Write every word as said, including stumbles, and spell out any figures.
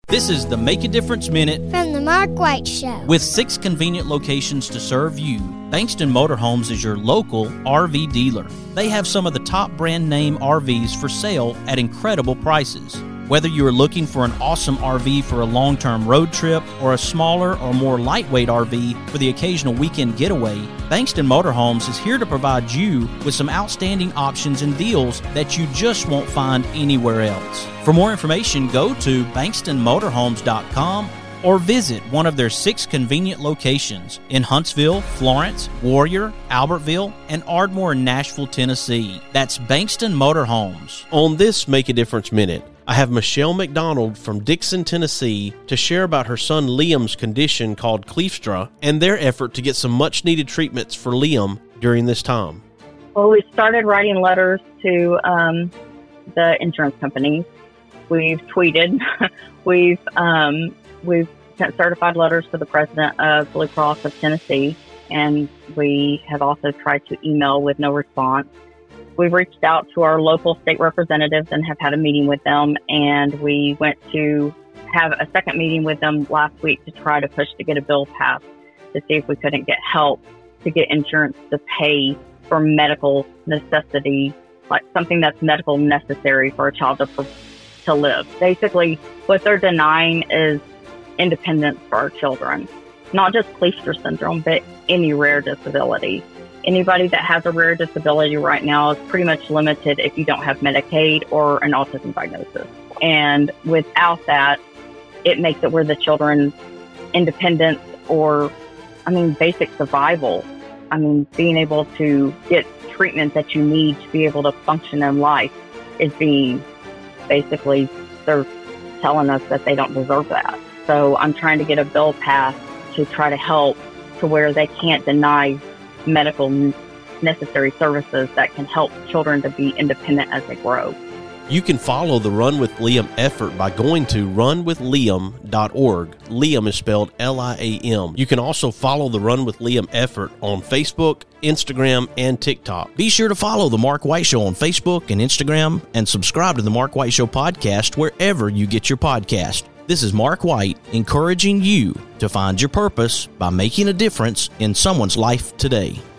This is the Make a Difference Minute from the Mark White Show. With six convenient locations to serve you, Bankston Motorhomes is your local R V dealer. They have some of the top brand name R Vs for sale at incredible prices. Whether you are looking for an awesome R V for a long-term road trip or a smaller or more lightweight R V for the occasional weekend getaway, Bankston Motorhomes is here to provide you with some outstanding options and deals that you just won't find anywhere else. For more information, go to bankston motorhomes dot com or visit one of their six convenient locations in Huntsville, Florence, Warrior, Albertville, and Ardmore, Nashville, Tennessee. That's Bankston Motorhomes. On this Make a Difference Minute, I have Michelle McDonald from Dixon, Tennessee, to share about her son Liam's condition called Kleefstra and their effort to get some much-needed treatments for Liam during this time. Well, we started writing letters to um, the insurance companies. We've tweeted. we've um, we've sent certified letters to the president of Blue Cross of Tennessee, and we have also tried to email with no response. We've reached out to our local state representatives and have had a meeting with them, and we went to have a second meeting with them last week to try to push to get a bill passed to see if we couldn't get help to get insurance to pay for medical necessity, like something that's medical necessary for a child to, to live. Basically, what they're denying is independence for our children, not just Kleefstra syndrome, but any rare disability. Anybody that has a rare disability right now is pretty much limited if you don't have Medicaid or an autism diagnosis. And without that, it makes it where the children's independence or, I mean, basic survival, I mean, being able to get treatment that you need to be able to function in life is being, basically, they're telling us that they don't deserve that. So I'm trying to get a bill passed to try to help to where they can't deny medical necessary services that can help children to be independent as they grow. You can follow the Run with Liam effort by going to run with liam dot org. Liam is spelled L I A M. You can also follow the Run with Liam effort on Facebook, Instagram, and TikTok. Be sure to follow The Mark White Show on Facebook and Instagram and subscribe to The Mark White Show podcast wherever you get your podcast. This is Mark White encouraging you to find your purpose by making a difference in someone's life today.